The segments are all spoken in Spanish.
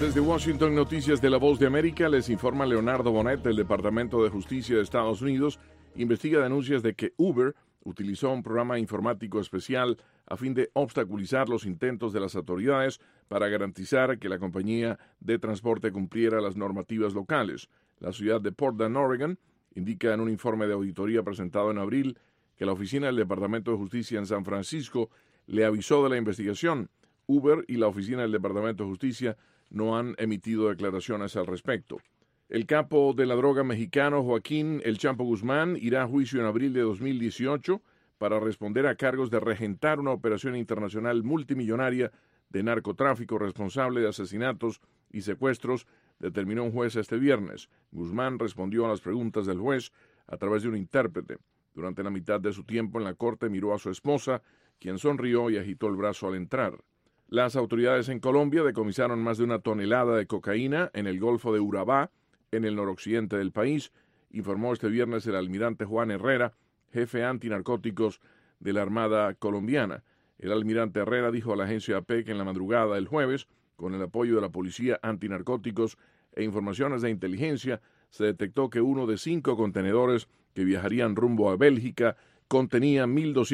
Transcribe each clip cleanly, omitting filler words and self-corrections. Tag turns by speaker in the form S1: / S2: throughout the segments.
S1: Desde Washington, Noticias de la Voz de América, les informa Leonardo Bonet. Del Departamento de Justicia de Estados Unidos investiga denuncias de que Uber utilizó un programa informático especial a fin de obstaculizar los intentos de las autoridades para garantizar que la compañía de transporte cumpliera las normativas locales. La ciudad de Portland, Oregon, indica en un informe de auditoría presentado en abril que la oficina del Departamento de Justicia en San Francisco le avisó de la investigación. Uber y la oficina del Departamento de Justicia no han emitido declaraciones al respecto. El capo de la droga mexicano Joaquín El Chapo Guzmán irá a juicio en abril de 2018 para responder a cargos de regentar una operación internacional multimillonaria de narcotráfico responsable de asesinatos y secuestros, determinó un juez este viernes. Guzmán respondió a las preguntas del juez a través de un intérprete. Durante la mitad de su tiempo en la corte miró a su esposa, quien sonrió y agitó el brazo al entrar. Las autoridades en Colombia decomisaron más de 1 tonelada de cocaína en el Golfo de Urabá, en el noroccidente del país, informó este viernes el almirante Juan Herrera, jefe antinarcóticos de la Armada colombiana. El almirante Herrera dijo a la agencia AP que en la madrugada del jueves, con el apoyo de la policía antinarcóticos e informaciones de inteligencia, se detectó que uno de 5 contenedores que viajarían rumbo a Bélgica contenía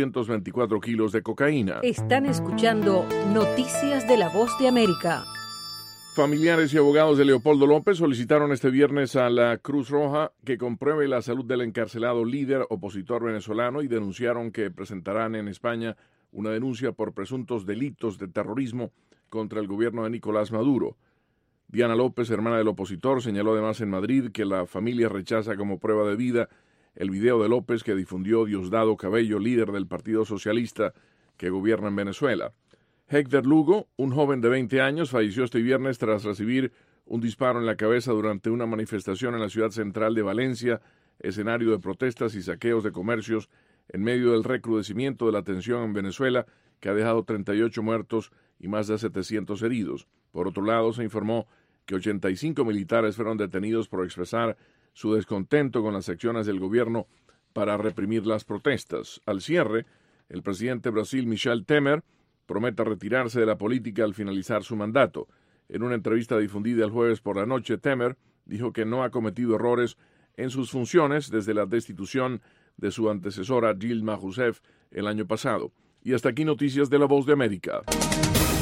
S1: 1.224 kilos de cocaína.
S2: Están escuchando Noticias de la Voz de América.
S1: Familiares y abogados de Leopoldo López solicitaron este viernes a la Cruz Roja que compruebe la salud del encarcelado líder opositor venezolano y denunciaron que presentarán en España una denuncia por presuntos delitos de terrorismo contra el gobierno de Nicolás Maduro. Diana López, hermana del opositor, señaló además en Madrid que la familia rechaza como prueba de vida el video de López que difundió Diosdado Cabello, líder del Partido Socialista que gobierna en Venezuela. Héctor Lugo, un joven de 20 años, falleció este viernes tras recibir un disparo en la cabeza durante una manifestación en la ciudad central de Valencia, escenario de protestas y saqueos de comercios en medio del recrudecimiento de la tensión en Venezuela, que ha dejado 38 muertos y más de 700 heridos. Por otro lado, se informó que 85 militares fueron detenidos por expresar su descontento con las acciones del gobierno para reprimir las protestas. Al cierre, el presidente de Brasil, Michel Temer, promete retirarse de la política al finalizar su mandato. En una entrevista difundida el jueves por la noche, Temer dijo que no ha cometido errores en sus funciones desde la destitución de su antecesora Dilma Rousseff el año pasado. Y hasta aquí Noticias de la Voz de América.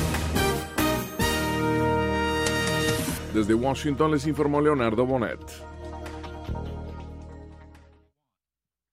S1: Desde Washington les informó Leonardo Bonet.